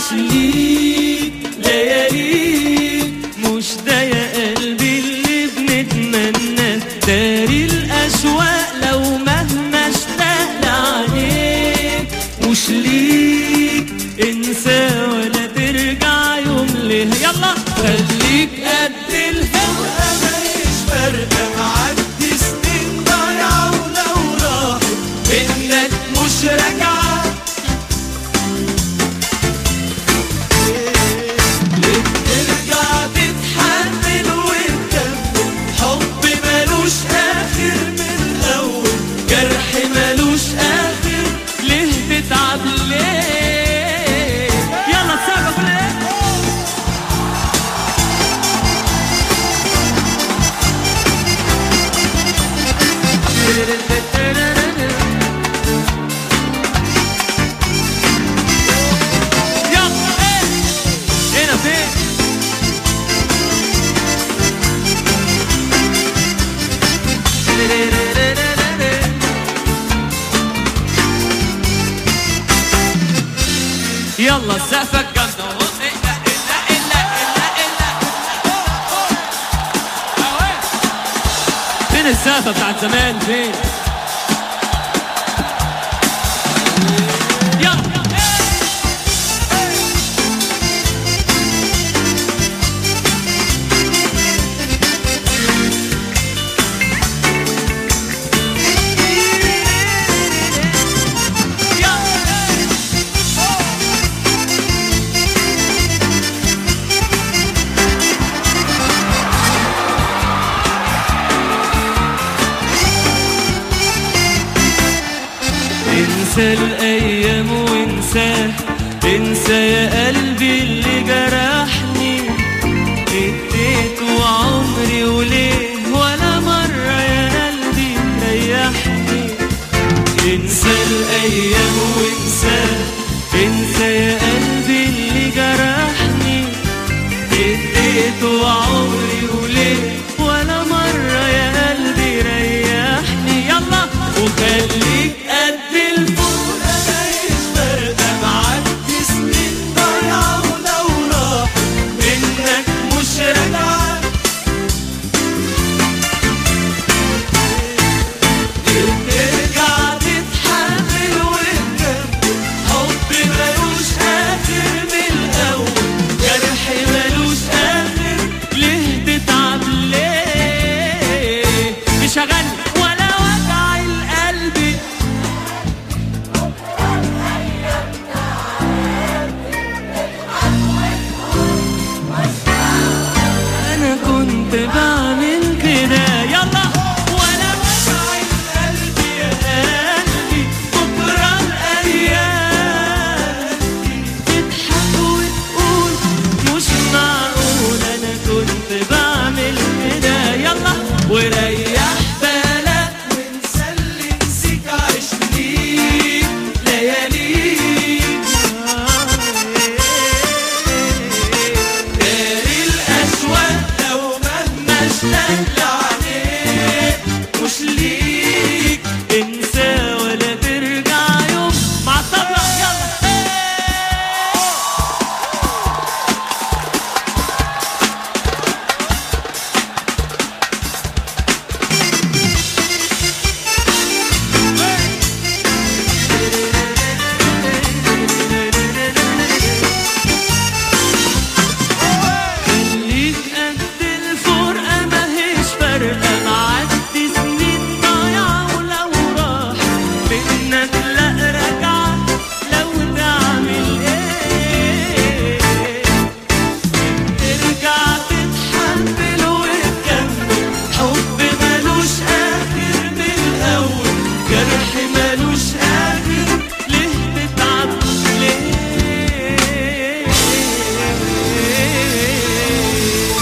عايش ليك لياليك، مش ده يا قلبي اللي بنتمناه. داري الأشواق لو مهما اشتاق لعينيك، مش ليك انسى ولا ترجع يوم ليه. يلا خليك قد الهوى ماليش فارقة، معدي سنين ضايعة ولو راحت منك مش راجعة. ليه ترجع تتحمل وتكمل حب مالوش آخر من الأول، جرح مالوش آخر ليه تتعب ليه. يلا سابق ليه. يلا سقفك جامدة. فين السقفة بتاعت زمان فين؟ انسى الأيام وانساه، انسى يا قلبي اللي جرحني. اديته عمري وليه ولا مرة يا قلبي ريحني. انسى الأيام وانساه، انسى يا قلبي